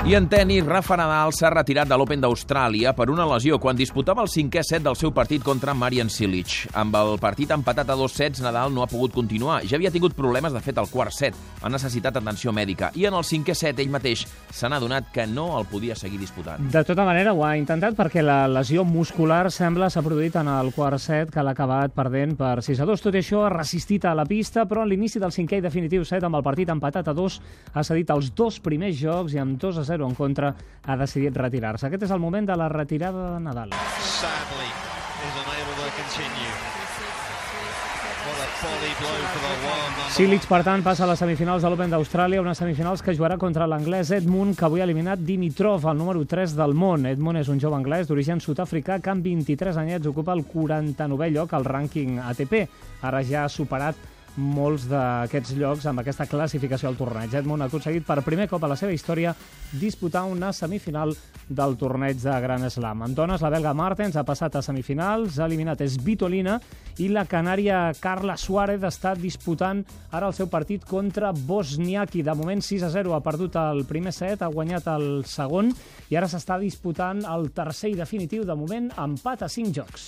I en tenis, Rafa Nadal s'ha retirat de l'Open d'Austràlia per una lesió quan disputava el 5è set del seu partit contra Marian Cilic. Amb el partit empatat a 2 sets, Nadal no ha pogut continuar. Ja havia tingut problemes, de fet, al quart set. Ha necessitat atenció mèdica. I en el 5è set, ell mateix se n'ha adonat que no el podia seguir disputant. De tota manera, ho ha intentat perquè la lesió muscular sembla s'ha produït en el quart set, que l'ha acabat perdent per 6-2. Tot i això, ha resistit a la pista, però en l'inici del 5è i definitiu set, amb el partit empatat a 2, ha cedit els 2 primers jocs i amb 2-0 en contra ha decidit retirar-se. Aquest és el moment de la retirada de Nadal. Sadly, is unable to continue. What a body blow for the one. Cilic, per tant, passa a les semifinals de l'Open d'Austràlia, unes semifinals que jugarà contra l'anglès Edmund, que avui ha eliminat Dimitrov, el número 3 del món. Edmund és un jove anglès d'origen sud-africà que amb 23 anyets ocupa el 49è lloc al rànquing ATP. Ara ja ha superat molts d'aquests llocs amb aquesta classificació al torneig. Edmund ha aconseguit per primer cop a la seva història disputar una semifinal del torneig de Grand Slam. En dones, la belga Martens ha passat a semifinals, ha eliminat Svitolina i la canària Carla Suárez està disputant ara el seu partit contra Wozniacki. De moment 6-0, ha perdut el primer set, ha guanyat el segon i ara s'està disputant el tercer i definitiu. De moment, empat a 5 jocs.